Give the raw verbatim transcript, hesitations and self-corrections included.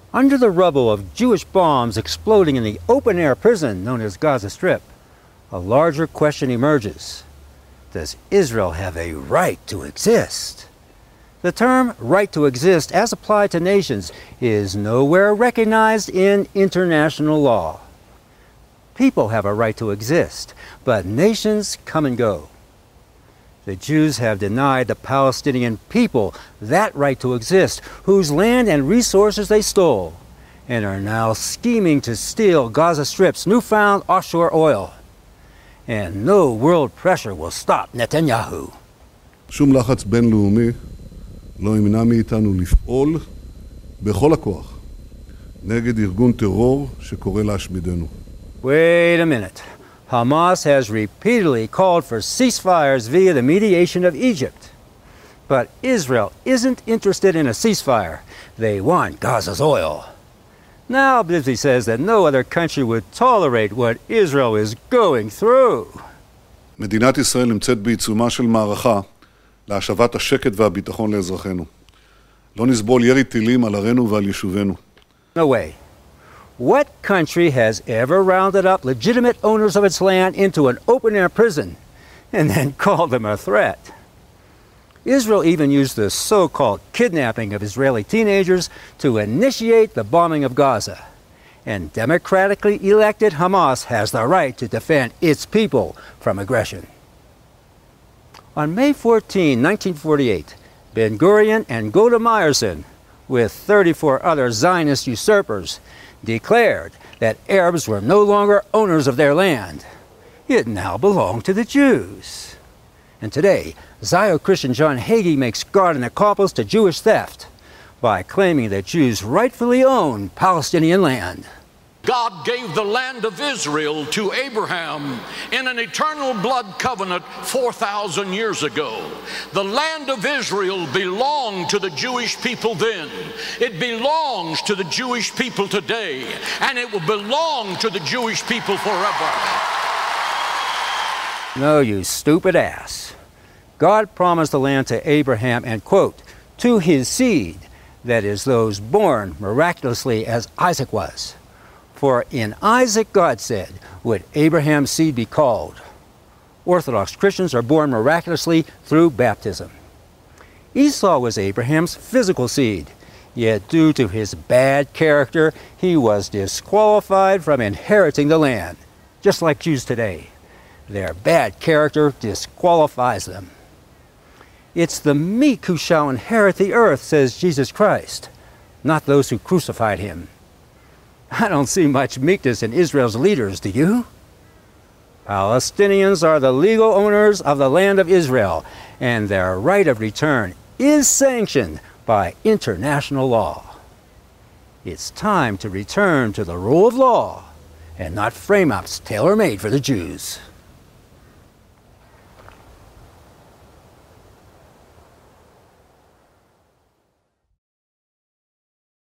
Under the rubble of Jewish bombs exploding in the open-air prison known as Gaza Strip, a larger question emerges. Does Israel have a right to exist? The term right to exist, as applied to nations, is nowhere recognized in international law. People have a right to exist, but nations come and go. The Jews have denied the Palestinian people that right to exist, whose land and resources they stole, and are now scheming to steal Gaza Strip's newfound offshore oil. And no world pressure will stop Netanyahu. שום לחץ בינלאומי לא ימנע מאיתנו לפעול בכל הכוח נגד ארגון טרור שקורא להשמידנו. Wait a minute. Hamas has repeatedly called for ceasefires via the mediation of Egypt. But Israel isn't interested in a ceasefire. They want Gaza's oil. Now Bibsy says that no other country would tolerate what Israel is going through. מדינת ישראל נמצאת בעיצומה של מערכה להשבת השקט והביטחון לאזרחינו. לא נסבול ירי טילים על ערינו ועל יישובינו. No way. What country has ever rounded up legitimate owners of its land into an open-air prison and then called them a threat? Israel even used the so-called kidnapping of Israeli teenagers to initiate the bombing of Gaza. And democratically elected Hamas has the right to defend its people from aggression. On May fourteenth, nineteen forty-eight, Ben-Gurion and Golda Meirson, with thirty-four other Zionist usurpers, declared that Arabs were no longer owners of their land. It now belonged to the Jews. And today, Zio-Christian John Hagee makes guard an accomplice to Jewish theft by claiming that Jews rightfully own Palestinian land. God gave the land of Israel to Abraham in an eternal blood covenant four thousand years ago. The land of Israel belonged to the Jewish people then. It belongs to the Jewish people today, and it will belong to the Jewish people forever. No, you stupid ass. God promised the land to Abraham and, quote, to his seed, that is, those born miraculously as Isaac was. For in Isaac, God said, would Abraham's seed be called. Orthodox Christians are born miraculously through baptism. Esau was Abraham's physical seed, yet due to his bad character, he was disqualified from inheriting the land, just like Jews today. Their bad character disqualifies them. It's the meek who shall inherit the earth, says Jesus Christ, not those who crucified him. I don't see much meekness in Israel's leaders, do you? Palestinians are the legal owners of the land of Israel, and their right of return is sanctioned by international law. It's time to return to the rule of law and not frame-ups tailor-made for the Jews.